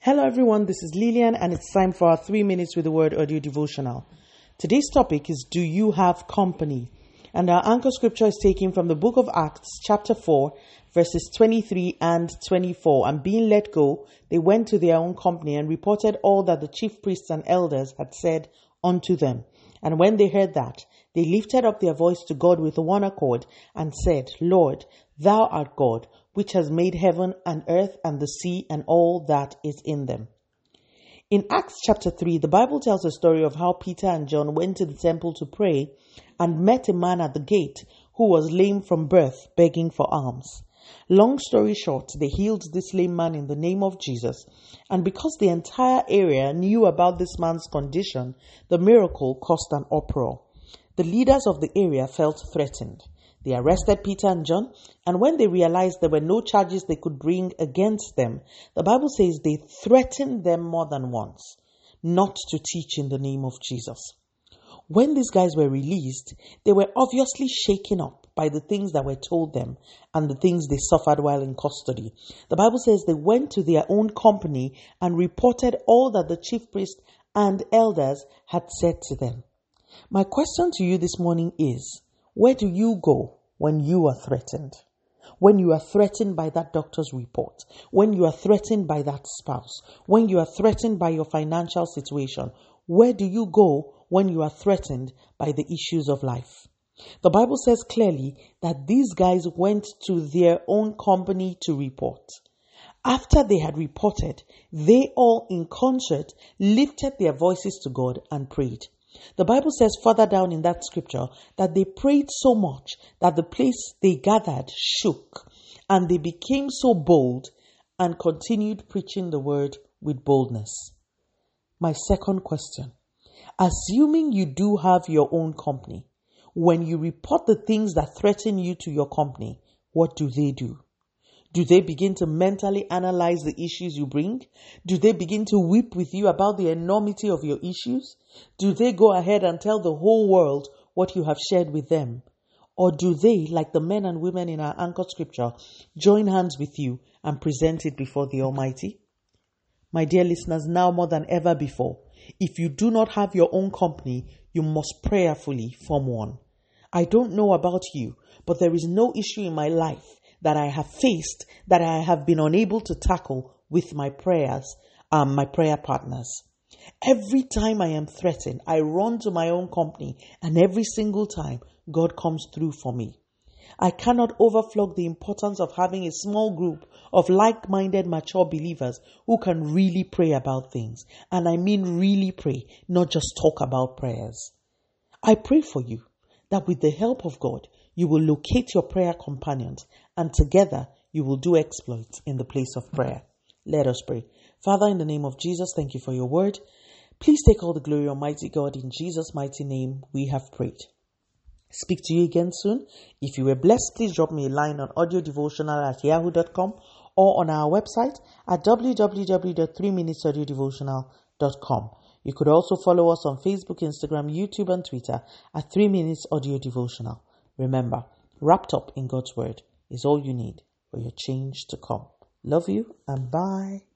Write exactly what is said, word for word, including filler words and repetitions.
Hello everyone, this is Lillian and it's time for our three minutes with the word audio devotional. Today's topic is, do you have company? And our anchor scripture is taken from the book of Acts chapter four verses twenty-three and twenty-four. And being let go, they went to their own company and reported all that the chief priests and elders had said unto them. And when they heard that, they lifted up their voice to God with one accord and said, Lord, thou art God, which has made heaven and earth and the sea and all that is in them. In Acts chapter three, the Bible tells a story of how Peter and John went to the temple to pray and met a man at the gate who was lame from birth, begging for alms. Long story short, they healed this lame man in the name of Jesus. And because the entire area knew about this man's condition, the miracle caused an uproar. The leaders of the area felt threatened. They arrested Peter and John, and when they realized there were no charges they could bring against them, the Bible says they threatened them more than once not to teach in the name of Jesus. When these guys were released, they were obviously shaken up by the things that were told them and the things they suffered while in custody. The Bible says they went to their own company and reported all that the chief priest and elders had said to them. My question to you this morning is, where do you go when you are threatened? When you are threatened by that doctor's report, when you are threatened by that spouse, when you are threatened by your financial situation, where do you go when you are threatened by the issues of life? The Bible says clearly that these guys went to their own company to report. After they had reported, they all in concert lifted their voices to God and prayed. The Bible says further down in that scripture that they prayed so much that the place they gathered shook, and they became so bold and continued preaching the word with boldness. My second question, assuming you do have your own company, when you report the things that threaten you to your company, what do they do? Do they begin to mentally analyze the issues you bring? Do they begin to weep with you about the enormity of your issues? Do they go ahead and tell the whole world what you have shared with them? Or do they, like the men and women in our anchor scripture, join hands with you and present it before the Almighty? My dear listeners, now more than ever before, if you do not have your own company, you must prayerfully form one. I don't know about you, but there is no issue in my life that I have faced, that I have been unable to tackle with my prayers, um, my prayer partners. Every time I am threatened, I run to my own company, and every single time, God comes through for me. I cannot overflog the importance of having a small group of like-minded, mature believers who can really pray about things. And I mean really pray, not just talk about prayers. I pray for you that with the help of God, you will locate your prayer companions, and together you will do exploits in the place of prayer. Let us pray. Father, in the name of Jesus, thank you for your word. Please take all the glory, Almighty God. In Jesus' mighty name, we have prayed. Speak to you again soon. If you were blessed, please drop me a line on audiodevotional at yahoo dot com or on our website at w w w dot three minutes audio devotional dot com. You could also follow us on Facebook, Instagram, YouTube, and Twitter at three minutes audio devotional. Remember, wrapped up in God's word is all you need for your change to come. Love you and bye.